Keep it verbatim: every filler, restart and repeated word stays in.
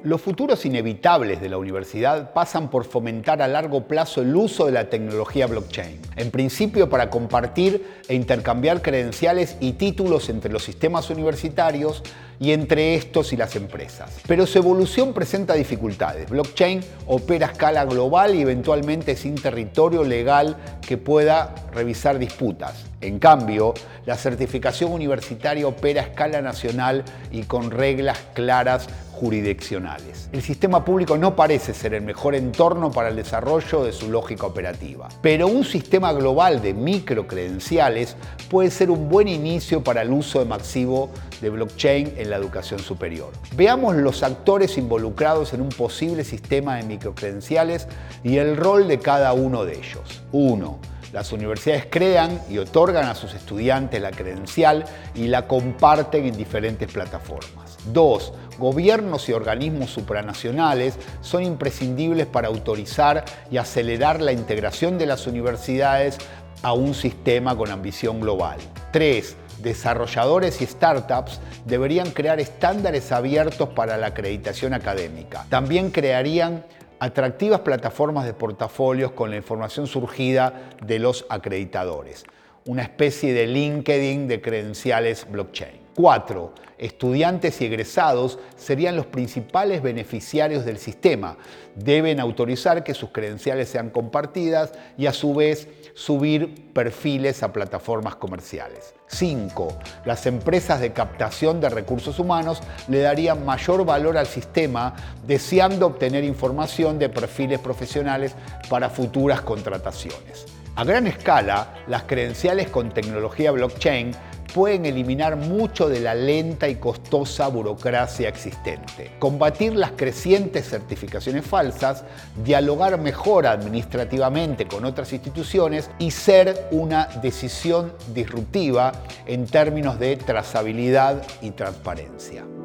Los futuros inevitables de la universidad pasan por fomentar a largo plazo el uso de la tecnología blockchain, en principio para compartir e intercambiar credenciales y títulos entre los sistemas universitarios y entre estos y las empresas. Pero su evolución presenta dificultades. Blockchain opera a escala global y eventualmente sin territorio legal que pueda revisar disputas. En cambio, la certificación universitaria opera a escala nacional y con reglas claras jurisdiccionales. El sistema público no parece ser el mejor entorno para el desarrollo de su lógica operativa, pero un sistema global de microcredenciales puede ser un buen inicio para el uso masivo de blockchain en la educación superior. Veamos los actores involucrados en un posible sistema de microcredenciales y el rol de cada uno de ellos. uno. Las universidades crean y otorgan a sus estudiantes la credencial y la comparten en diferentes plataformas. dos. Gobiernos y organismos supranacionales son imprescindibles para autorizar y acelerar la integración de las universidades a un sistema con ambición global. tres. Desarrolladores y startups deberían crear estándares abiertos para la acreditación académica. También crearían atractivas plataformas de portafolios con la información surgida de los acreditadores, una especie de LinkedIn de credenciales blockchain. cuatro. Estudiantes y egresados serían los principales beneficiarios del sistema. Deben autorizar que sus credenciales sean compartidas y a su vez subir perfiles a plataformas comerciales. cinco. Las empresas de captación de recursos humanos le darían mayor valor al sistema, deseando obtener información de perfiles profesionales para futuras contrataciones. A gran escala, las credenciales con tecnología blockchain pueden eliminar mucho de la lenta y costosa burocracia existente, combatir las crecientes certificaciones falsas, dialogar mejor administrativamente con otras instituciones y ser una decisión disruptiva en términos de trazabilidad y transparencia.